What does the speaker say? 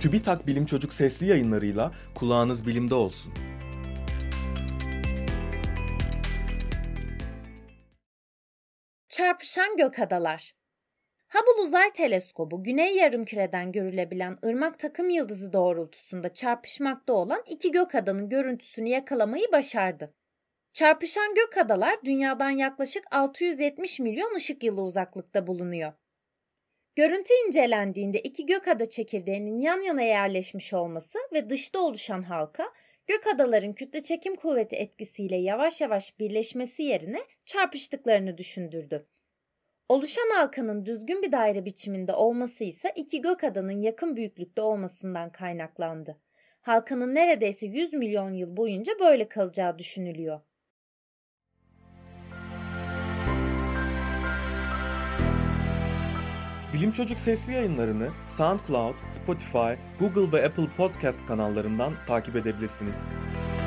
TÜBİTAK Bilim Çocuk sesli yayınlarıyla kulağınız bilimde olsun. Çarpışan gökadalar. Hubble Uzay Teleskobu, Güney Yarımküre'den görülebilen Irmak takım yıldızı doğrultusunda çarpışmakta olan iki gökadanın görüntüsünü yakalamayı başardı. Çarpışan gökadalar Dünya'dan yaklaşık 670 milyon ışık yılı uzaklıkta bulunuyor. Görüntü incelendiğinde iki gökada çekirdeğinin yan yana yerleşmiş olması ve dışta oluşan halka, gökadaların kütle çekim kuvveti etkisiyle yavaş yavaş birleşmesi yerine çarpıştıklarını düşündürdü. Oluşan halkanın düzgün bir daire biçiminde olması ise iki gökadanın yakın büyüklükte olmasından kaynaklandı. Halkanın neredeyse 100 milyon yıl boyunca böyle kalacağı düşünülüyor. Bilim Çocuk sesli yayınlarını SoundCloud, Spotify, Google ve Apple Podcast kanallarından takip edebilirsiniz.